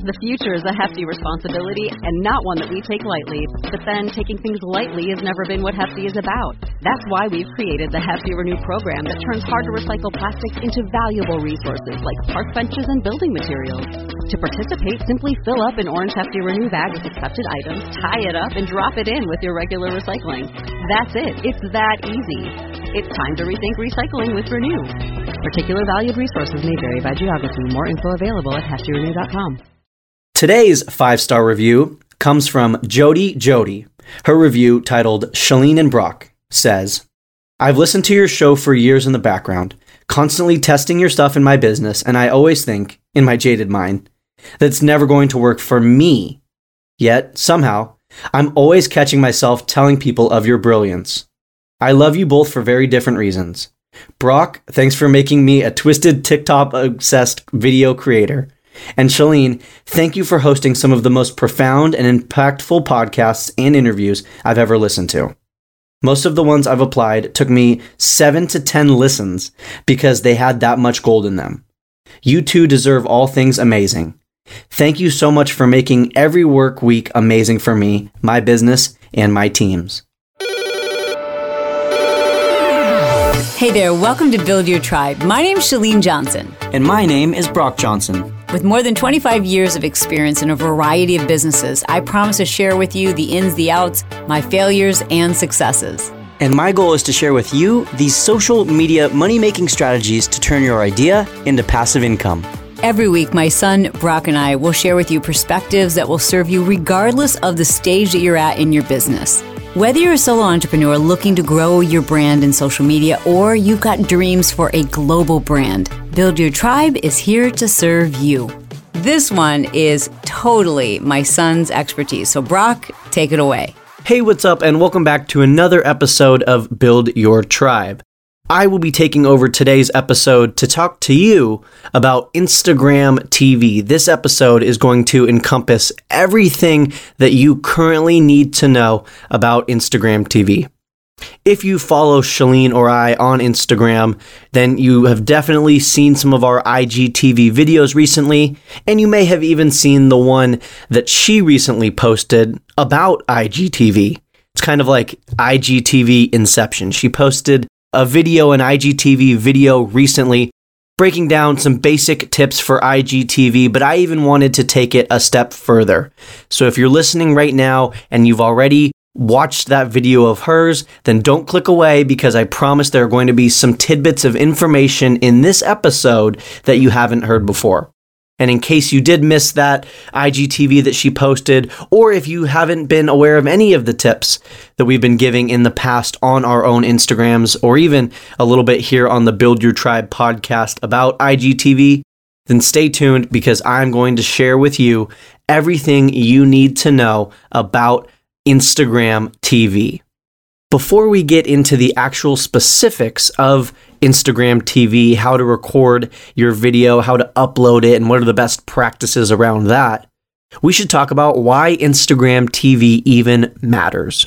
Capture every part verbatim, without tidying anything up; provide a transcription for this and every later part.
The future is a hefty responsibility and not one that we take lightly. But then, taking things lightly has never been what Hefty is about. That's why we've created the Hefty Renew program that turns hard-to-recycle plastics into valuable resources like park benches and building materials. To participate, simply fill up an orange Hefty Renew bag with accepted items, tie it up, and drop it in with your regular recycling. That's it. It's that easy. It's time to rethink recycling with Renew. Particular valued resources may vary by geography. More info available at hefty renew dot com. Today's five-star review comes from Jody Jody. Her review, titled Shalene and Brock, says, I've listened to your show for years in the background, constantly testing your stuff in my business, and I always think, in my jaded mind, that it's never going to work for me. Yet, somehow, I'm always catching myself telling people of your brilliance. I love you both for very different reasons. Brock, thanks for making me a twisted TikTok-obsessed video creator. And Shalene, thank you for hosting some of the most profound and impactful podcasts and interviews I've ever listened to. Most of the ones I've applied took me seven to ten listens because they had that much gold in them. You two deserve all things amazing. Thank you so much for making every work week amazing for me, my business, and my teams. Hey there, welcome to Build Your Tribe. My name's Shalene Johnson. And my name is Brock Johnson. With more than twenty-five years of experience in a variety of businesses, I promise to share with you the ins, the outs, my failures, and successes. And my goal is to share with you these social media money-making strategies to turn your idea into passive income. Every week, my son, Brock, and I will share with you perspectives that will serve you regardless of the stage that you're at in your business. Whether you're a solo entrepreneur looking to grow your brand in social media or you've got dreams for a global brand, Build Your Tribe is here to serve you. This one is totally my son's expertise. So Brock, take it away. Hey, what's up? And welcome back to another episode of Build Your Tribe. I will be taking over today's episode to talk to you about Instagram T V. This episode is going to encompass everything that you currently need to know about Instagram T V. If you follow Shalene or I on Instagram, then you have definitely seen some of our I G T V videos recently, and you may have even seen the one that she recently posted about I G T V. It's kind of like I G T V Inception. She posted a video, an I G T V video recently, breaking down some basic tips for I G T V, but I even wanted to take it a step further. So if you're listening right now and you've already watched that video of hers, then don't click away because I promise there are going to be some tidbits of information in this episode that you haven't heard before. And in case you did miss that I G T V that she posted, or if you haven't been aware of any of the tips that we've been giving in the past on our own Instagrams, or even a little bit here on the Build Your Tribe podcast about I G T V, then stay tuned because I'm going to share with you everything you need to know about Instagram T V. Before we get into the actual specifics of Instagram T V, how to record your video, how to upload it, and what are the best practices around that, we should talk about why Instagram T V even matters.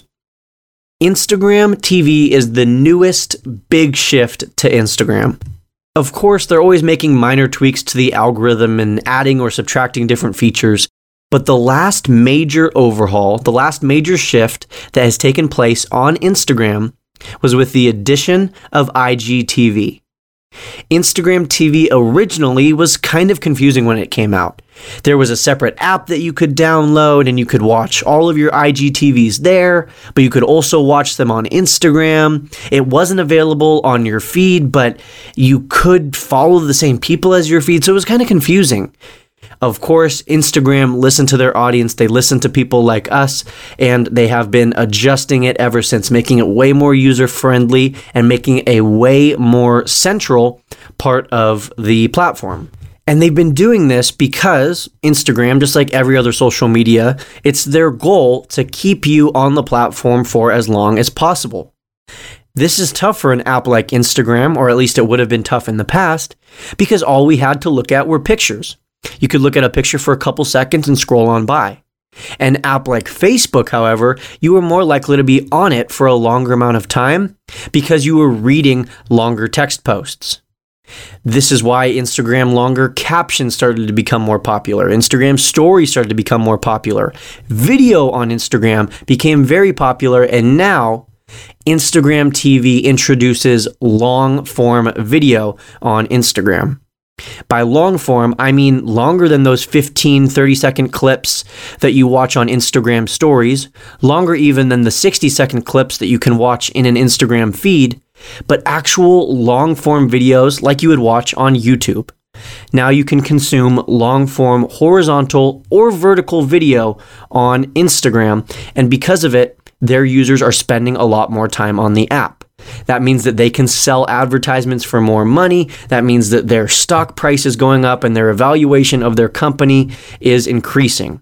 Instagram T V is the newest big shift to Instagram. Of course, they're always making minor tweaks to the algorithm and adding or subtracting different features. But the last major overhaul, the last major shift that has taken place on Instagram was with the addition of I G T V. Instagram T V originally was kind of confusing when it came out. There was a separate app that you could download and you could watch all of your I G T Vs there, but you could also watch them on Instagram. It wasn't available on your feed, but you could follow the same people as your feed, so it was kind of confusing. Of course, Instagram listened to their audience, they listened to people like us, and they have been adjusting it ever since, making it way more user-friendly and making it a way more central part of the platform. And they've been doing this because Instagram, just like every other social media, it's their goal to keep you on the platform for as long as possible. This is tough for an app like Instagram, or at least it would have been tough in the past, because all we had to look at were pictures. You could look at a picture for a couple seconds and scroll on by. An app like Facebook, however, you were more likely to be on it for a longer amount of time because you were reading longer text posts. This is why Instagram longer captions started to become more popular. Instagram stories started to become more popular. Video on Instagram became very popular, and now Instagram T V introduces long-form video on Instagram. By long form, I mean longer than those fifteen, thirty second clips that you watch on Instagram stories, longer even than the sixty second clips that you can watch in an Instagram feed, but actual long form videos like you would watch on YouTube. Now you can consume long form horizontal or vertical video on Instagram, and because of it, their users are spending a lot more time on the app. That means that they can sell advertisements for more money. That means that their stock price is going up and their evaluation of their company is increasing.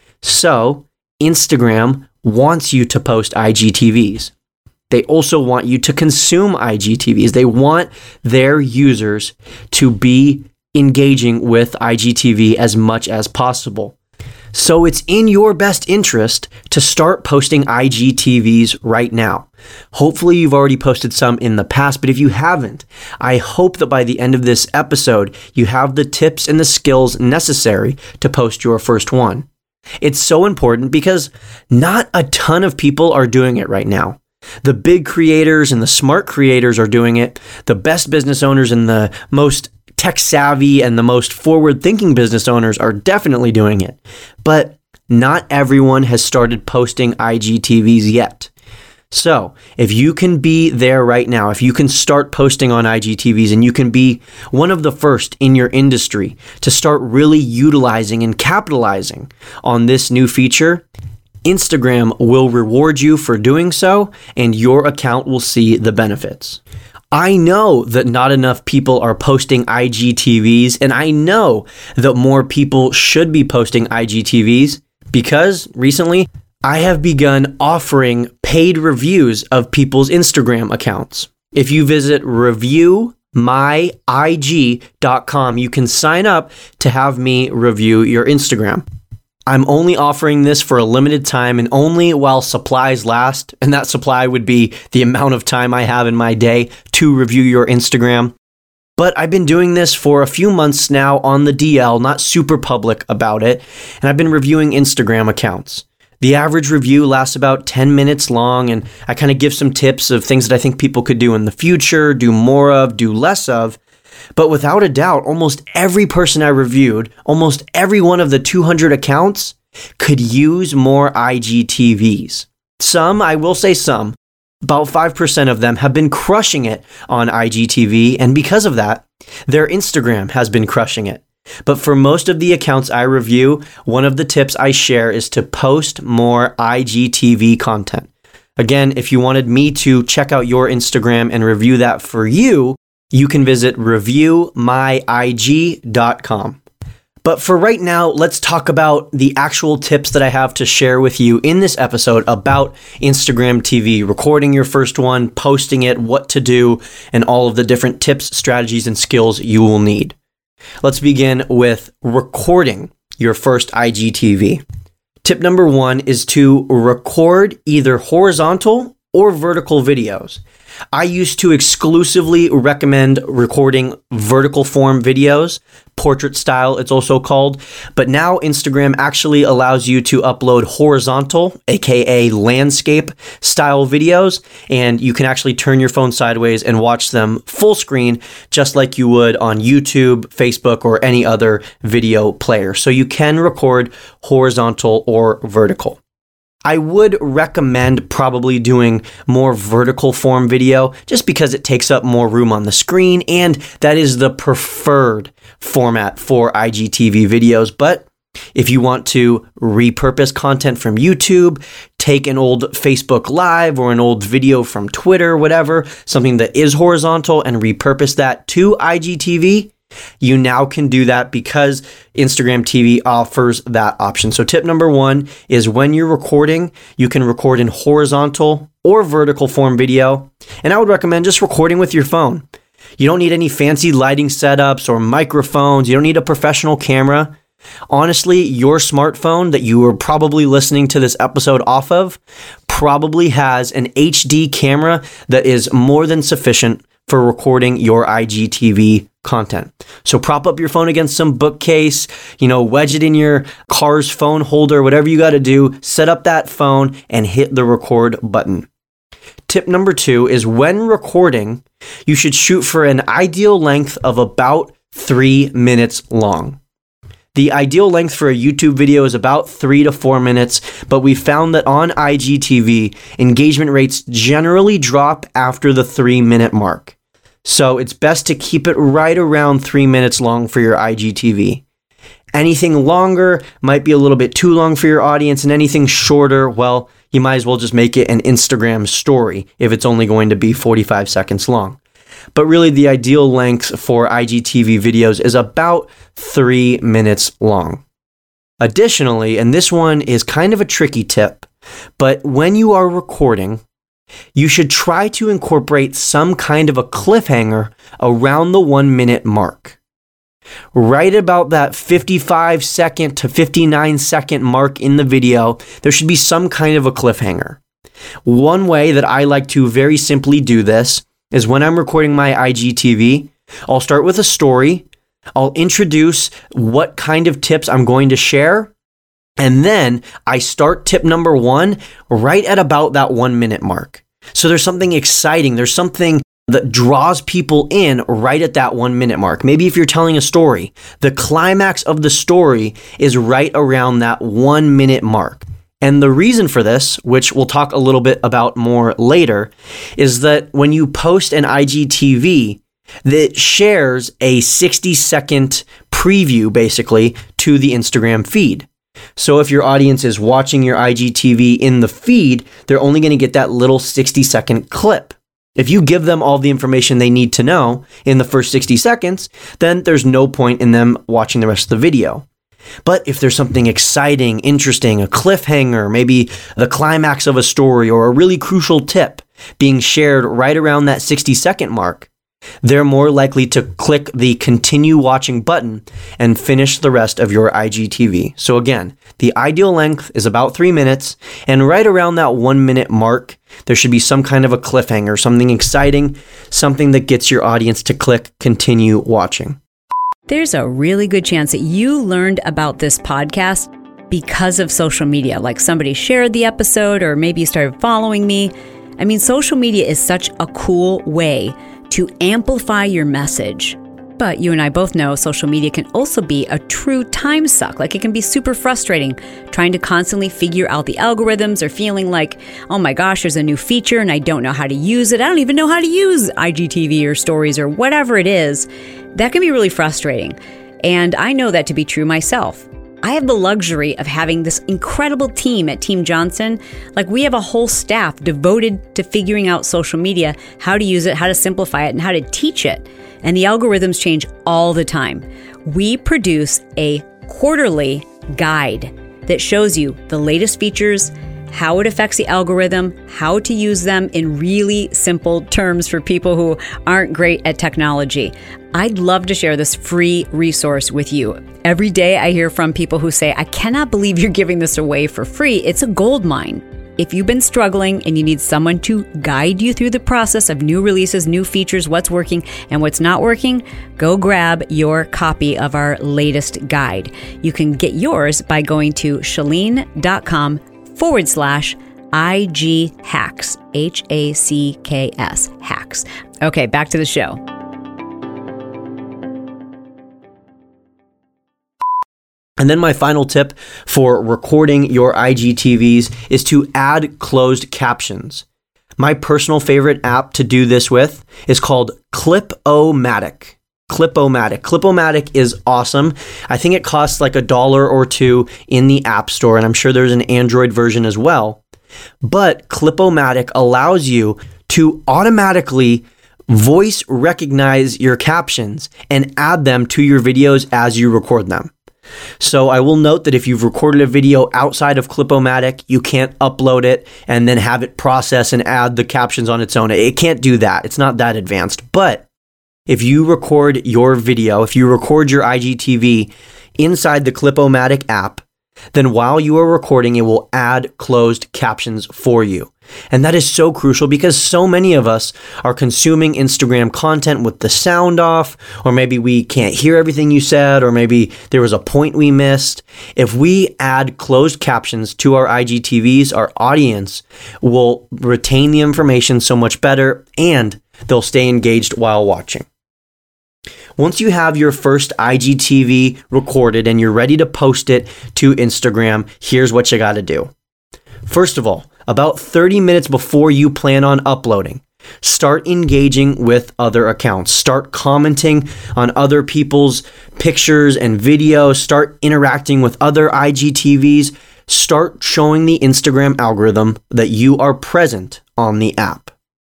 So, Instagram wants you to post I G T Vs. They also want you to consume I G T Vs. They want their users to be engaging with I G T V as much as possible. So it's in your best interest to start posting I G T Vs right now. Hopefully you've already posted some in the past, but if you haven't, I hope that by the end of this episode, you have the tips and the skills necessary to post your first one. It's so important because not a ton of people are doing it right now. The big creators and the smart creators are doing it. The best business owners and the most tech savvy and the most forward-thinking business owners are definitely doing it. But not everyone has started posting I G T Vs yet. So if you can be there right now, if you can start posting on I G T Vs and you can be one of the first in your industry to start really utilizing and capitalizing on this new feature, Instagram will reward you for doing so and your account will see the benefits. I know that not enough people are posting I G T Vs, and I know that more people should be posting I G T Vs because recently I have begun offering paid reviews of people's Instagram accounts. If you visit review my I G dot com, you can sign up to have me review your Instagram. I'm only offering this for a limited time and only while supplies last, and that supply would be the amount of time I have in my day to review your Instagram. But I've been doing this for a few months now on the D L, not super public about it, and I've been reviewing Instagram accounts. The average review lasts about ten minutes long, and I kind of give some tips of things that I think people could do in the future, do more of, do less of. But without a doubt, almost every person I reviewed, almost every one of the two hundred accounts could use more I G T Vs. Some, I will say some, about five percent of them have been crushing it on I G T V, and because of that, their Instagram has been crushing it. But for most of the accounts I review, one of the tips I share is to post more I G T V content. Again, if you wanted me to check out your Instagram and review that for you, you can visit review my I G dot com. But for right now, let's talk about the actual tips that I have to share with you in this episode about Instagram T V, recording your first one, posting it, what to do, and all of the different tips, strategies, and skills you will need. Let's begin with recording your first I G T V. Tip number one is to record either horizontal or vertical videos. I used to exclusively recommend recording vertical form videos, portrait style it's also called, but now Instagram actually allows you to upload horizontal, aka landscape style videos, and you can actually turn your phone sideways and watch them full screen just like you would on YouTube, Facebook, or any other video player. So you can record horizontal or vertical. I would recommend probably doing more vertical form video just because it takes up more room on the screen and that is the preferred format for I G T V videos. But if you want to repurpose content from YouTube, take an old Facebook Live or an old video from Twitter, whatever, something that is horizontal and repurpose that to I G T V, you now can do that because Instagram T V offers that option. So tip number one is when you're recording, you can record in horizontal or vertical form video. And I would recommend just recording with your phone. You don't need any fancy lighting setups or microphones. You don't need a professional camera. Honestly, your smartphone that you are probably listening to this episode off of probably has an H D camera that is more than sufficient for recording your I G T V content. So prop up your phone against some bookcase, you know, wedge it in your car's phone holder, whatever you got to do, set up that phone and hit the record button. Tip number two is when recording, you should shoot for an ideal length of about three minutes long. The ideal length for a YouTube video is about three to four minutes, but we found that on I G T V, engagement rates generally drop after the three minute mark. So it's best to keep it right around three minutes long for your I G T V. Anything longer might be a little bit too long for your audience, and anything shorter, well, you might as well just make it an Instagram story if it's only going to be forty-five seconds long. But really, the ideal length for I G T V videos is about three minutes long. Additionally, and this one is kind of a tricky tip, but when you are recording, you should try to incorporate some kind of a cliffhanger around the one minute mark. Right about that fifty-five second to fifty-nine second mark in the video, there should be some kind of a cliffhanger. One way that I like to very simply do this is when I'm recording my I G T V, I'll start with a story, I'll introduce what kind of tips I'm going to share, and then I start tip number one right at about that one minute mark. So there's something exciting, there's something that draws people in right at that one minute mark. Maybe if you're telling a story, the climax of the story is right around that one minute mark. And the reason for this, which we'll talk a little bit about more later, is that when you post an I G T V, that shares a sixty second preview basically to the Instagram feed. So if your audience is watching your I G T V in the feed, they're only going to get that little sixty second clip. If you give them all the information they need to know in the first sixty seconds, then there's no point in them watching the rest of the video. But if there's something exciting, interesting, a cliffhanger, maybe the climax of a story or a really crucial tip being shared right around that sixty second mark, they're more likely to click the continue watching button and finish the rest of your I G T V. So again, the ideal length is about three minutes, and right around that one minute mark, there should be some kind of a cliffhanger, something exciting, something that gets your audience to click continue watching. There's a really good chance that you learned about this podcast because of social media, like somebody shared the episode or maybe you started following me. I mean, social media is such a cool way to amplify your message. But you and I both know social media can also be a true time suck. Like it can be super frustrating trying to constantly figure out the algorithms or feeling like, oh my gosh, there's a new feature and I don't know how to use it. I don't even know how to use I G T V or stories or whatever it is. That can be really frustrating. And I know that to be true myself. I have the luxury of having this incredible team at Team Johnson. Like we have a whole staff devoted to figuring out social media, how to use it, how to simplify it, and how to teach it. And the algorithms change all the time. We produce a quarterly guide that shows you the latest features, how it affects the algorithm, how to use them in really simple terms for people who aren't great at technology. I'd love to share this free resource with you. Every day I hear from people who say, I cannot believe you're giving this away for free. It's a gold mine. If you've been struggling and you need someone to guide you through the process of new releases, new features, what's working and what's not working, go grab your copy of our latest guide. You can get yours by going to chalene.com forward slash IG hacks, H A C K S, hacks. Okay, back to the show. And then my final tip for recording your I G T Vs is to add closed captions. My personal favorite app to do this with is called Clip-O-Matic. Clip-O-Matic. Clip-O-Matic is awesome. I think it costs like a dollar or two in the App Store, and I'm sure there's an Android version as well. But Clip-O-Matic allows you to automatically voice recognize your captions and add them to your videos as you record them. So I will note that if you've recorded a video outside of Clip-O-Matic, you can't upload it and then have it process and add the captions on its own. It can't do that. It's not that advanced. But if you record your video, if you record your I G T V inside the Clip-O-Matic app, then while you are recording, it will add closed captions for you. And that is so crucial because so many of us are consuming Instagram content with the sound off, or maybe we can't hear everything you said, or maybe there was a point we missed. If we add closed captions to our I G T Vs, our audience will retain the information so much better and they'll stay engaged while watching. Once you have your first I G T V recorded and you're ready to post it to Instagram, here's what you got to do. First of all, about thirty minutes before you plan on uploading, start engaging with other accounts. Start commenting on other people's pictures and videos. Start interacting with other I G T Vs. Start showing the Instagram algorithm that you are present on the app.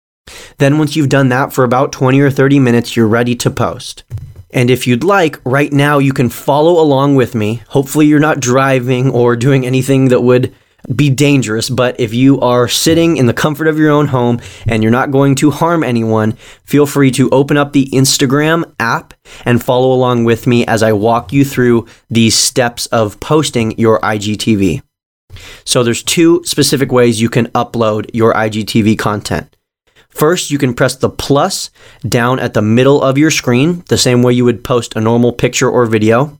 Then once you've done that for about twenty or thirty minutes, you're ready to post. And if you'd like, right now you can follow along with me. Hopefully you're not driving or doing anything that would be dangerous, but if you are sitting in the comfort of your own home and you're not going to harm anyone, feel free to open up the Instagram app and follow along with me as I walk you through these steps of posting your I G T V. So there's two specific ways you can upload your I G T V content. First, you can press the plus down at the middle of your screen, the same way you would post a normal picture or video.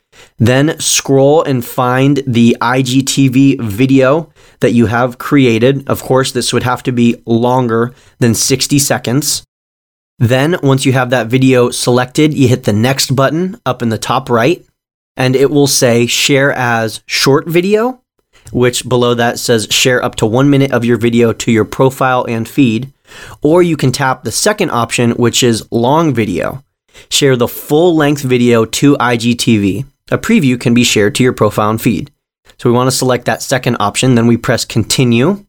Then scroll and find the I G T V video that you have created. Of course, this would have to be longer than sixty seconds. Then, once you have that video selected, you hit the next button up in the top right, and it will say share as short video, which below that says share up to one minute of your video to your profile and feed. Or you can tap the second option, which is long video. Share the full length video to I G T V. A preview can be shared to your profile and feed. So we want to select that second option, then we press continue.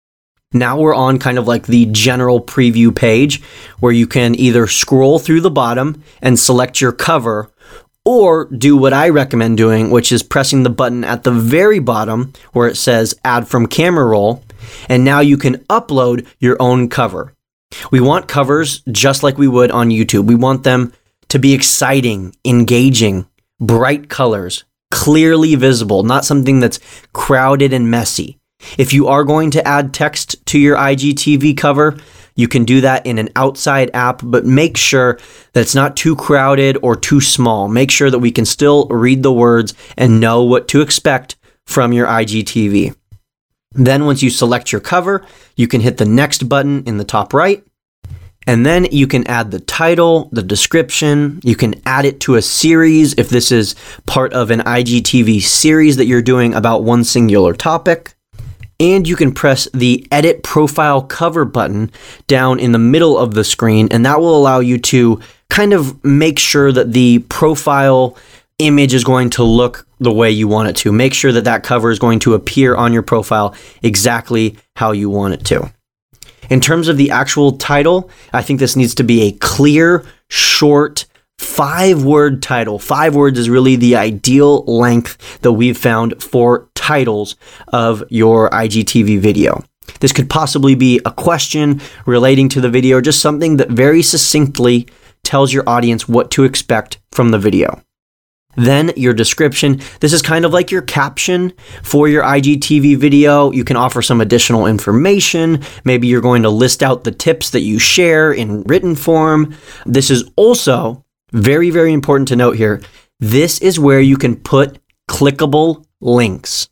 Now we're on kind of like the general preview page where you can either scroll through the bottom and select your cover, or do what I recommend doing, which is pressing the button at the very bottom where it says add from camera roll, and now you can upload your own cover. We want covers just like we would on YouTube. We want them to be exciting, engaging, bright colors, clearly visible, not something that's crowded and messy. If you are going to add text to your I G T V cover, you can do that in an outside app, but make sure that it's not too crowded or too small. Make sure that we can still read the words and know what to expect from your I G T V. Then once you select your cover, you can hit the next button in the top right. And then you can add the title, the description. You can add it to a series if this is part of an I G T V series that you're doing about one singular topic. And you can press the Edit Profile Cover button down in the middle of the screen, and that will allow you to kind of make sure that the profile image is going to look the way you want it to. Make sure that that cover is going to appear on your profile exactly how you want it to. In terms of the actual title, I think this needs to be a clear, short, five-word title. Five words is really the ideal length that we've found for titles of your I G T V video. This could possibly be a question relating to the video, or just something that very succinctly tells your audience what to expect from the video. Then your description. This is kind of like your caption for your I G T V video. You can offer some additional information. Maybe you're going to list out the tips that you share in written form. This is also very, very important to note here. This is where you can put clickable links.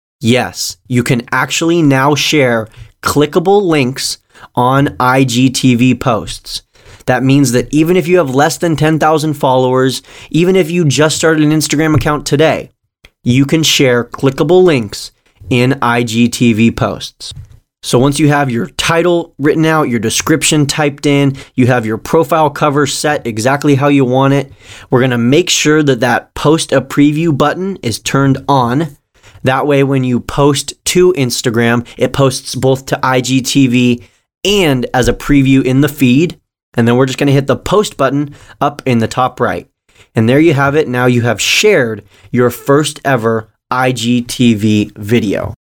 Yes, you can actually now share clickable links on I G T V posts. That means that even if you have less than ten thousand followers, even if you just started an Instagram account today, you can share clickable links in I G T V posts. So once you have your title written out, your description typed in, you have your profile cover set exactly how you want it, we're going to make sure that that post a preview button is turned on. That way, when you post to Instagram, it posts both to I G T V and as a preview in the feed. And then we're just going to hit the post button up in the top right. And there you have it. Now you have shared your first ever I G T V video.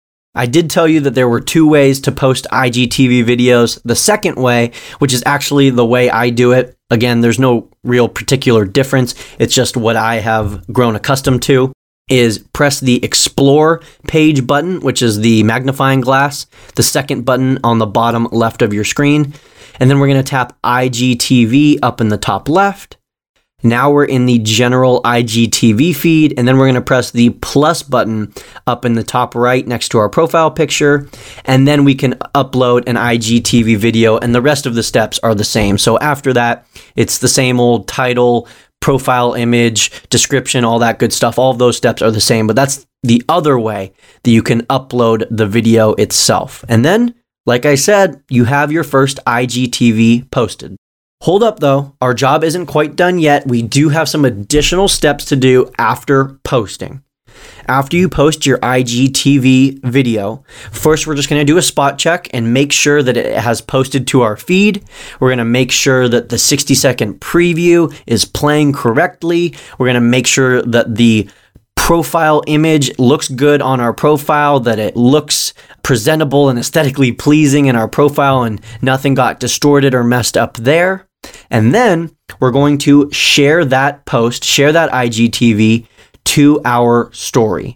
I did tell you that there were two ways to post I G T V videos. The second way, which is actually the way I do it, again, there's no real particular difference. It's just what I have grown accustomed to, is press the Explore page button, which is the magnifying glass, the second button on the bottom left of your screen. And then we're going to tap I G T V up in the top left. Now we're in the general I G T V feed, and then we're going to press the plus button up in the top right next to our profile picture, and then we can upload an I G T V video, and the rest of the steps are the same. So after that, it's the same old title, profile image, description, all that good stuff. All of those steps are the same, but that's the other way that you can upload the video itself. And then, like I said, you have your first I G T V posted. Hold up though, our job isn't quite done yet. We do have some additional steps to do after posting. After you post your I G T V video, first we're just going to do a spot check and make sure that it has posted to our feed. We're going to make sure that the sixty second preview is playing correctly. We're going to make sure that the profile image looks good on our profile, that it looks presentable and aesthetically pleasing in our profile and nothing got distorted or messed up there. And then we're going to share that post, share that I G T V to our story.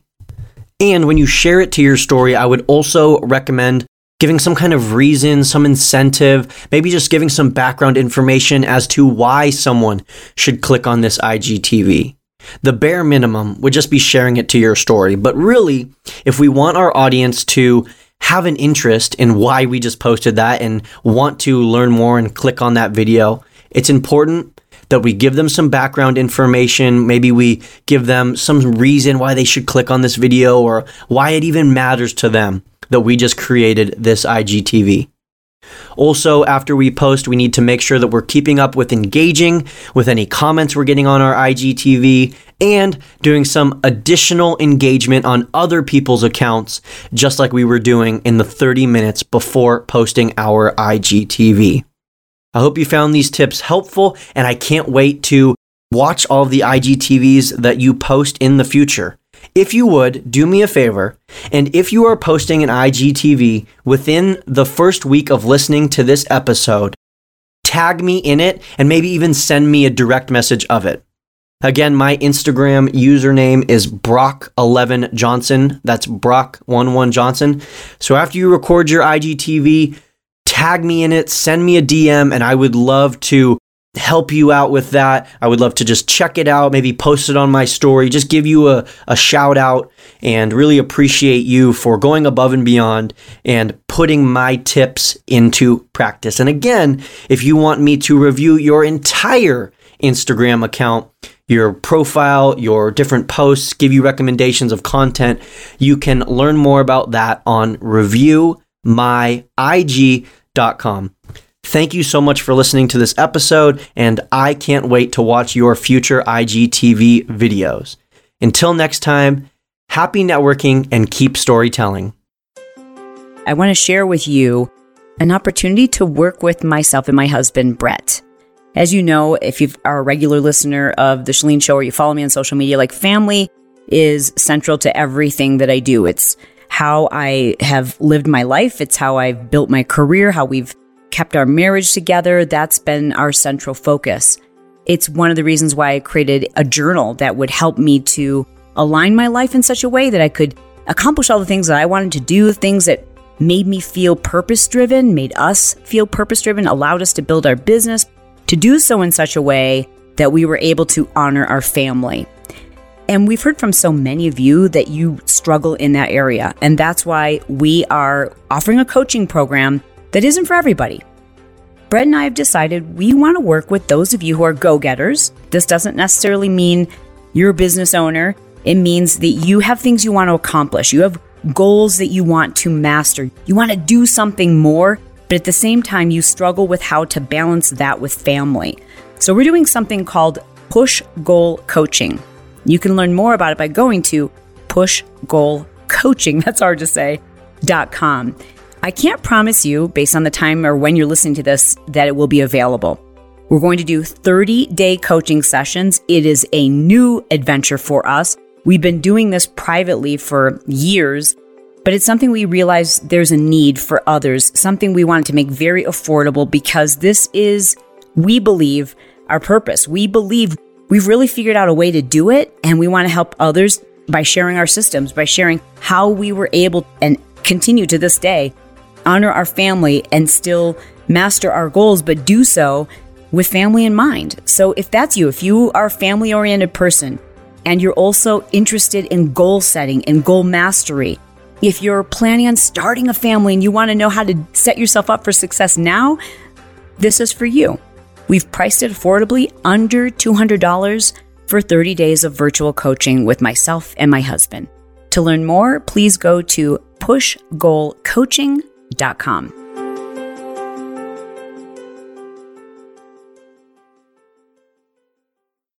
And when you share it to your story, I would also recommend giving some kind of reason, some incentive, maybe just giving some background information as to why someone should click on this I G T V. The bare minimum would just be sharing it to your story. But really, if we want our audience to have an interest in why we just posted that and want to learn more and click on that video, it's important that we give them some background information. Maybe we give them some reason why they should click on this video or why it even matters to them that we just created this I G T V. Also, after we post, we need to make sure that we're keeping up with engaging with any comments we're getting on our I G T V and doing some additional engagement on other people's accounts, just like we were doing in the thirty minutes before posting our I G T V. I hope you found these tips helpful, and I can't wait to watch all of the I G T Vs that you post in the future. If you would, do me a favor, and if you are posting an I G T V within the first week of listening to this episode, tag me in it and maybe even send me a direct message of it. Again, my Instagram username is Brock eleven Johnson. That's Brock eleven Johnson. So after you record your I G T V, tag me in it, send me a D M, and I would love to help you out with that. I would love to just check it out, maybe post it on my story, just give you a, a shout out, and really appreciate you for going above and beyond and putting my tips into practice. And again, if you want me to review your entire Instagram account, your profile, your different posts, give you recommendations of content, you can learn more about that on review my I G dot com. Thank you so much for listening to this episode, and I can't wait to watch your future I G T V videos. Until next time, happy networking and keep storytelling. I want to share with you an opportunity to work with myself and my husband, Brett. As you know, if you are a regular listener of The Chalene Show or you follow me on social media, like family is central to everything that I do. It's how I have lived my life. It's how I've built my career, how we've kept our marriage together. That's been our central focus. It's one of the reasons why I created a journal that would help me to align my life in such a way that I could accomplish all the things that I wanted to do, things that made me feel purpose-driven, made us feel purpose-driven, allowed us to build our business, to do so in such a way that we were able to honor our family. And we've heard from so many of you that you struggle in that area. And that's why we are offering a coaching program that isn't for everybody. Brett and I have decided we want to work with those of you who are go-getters. This doesn't necessarily mean you're a business owner. It means that you have things you want to accomplish. You have goals that you want to master. You want to do something more, but at the same time, you struggle with how to balance that with family. So we're doing something called Push Goal Coaching. You can learn more about it by going to push goal coaching, that's hard to say, dot com. I can't promise you, based on the time or when you're listening to this, that it will be available. We're going to do thirty-day coaching sessions. It is a new adventure for us. We've been doing this privately for years, but it's something we realize there's a need for others, something we wanted to make very affordable because this is, we believe, our purpose. We believe we've really figured out a way to do it, and we want to help others by sharing our systems, by sharing how we were able and continue to this day, honor our family and still master our goals, but do so with family in mind. So if that's you, if you are a family-oriented person and you're also interested in goal setting and goal mastery, if you're planning on starting a family and you want to know how to set yourself up for success now, this is for you. We've priced it affordably, under two hundred dollars for thirty days of virtual coaching with myself and my husband. To learn more, please go to push goal coaching dot com.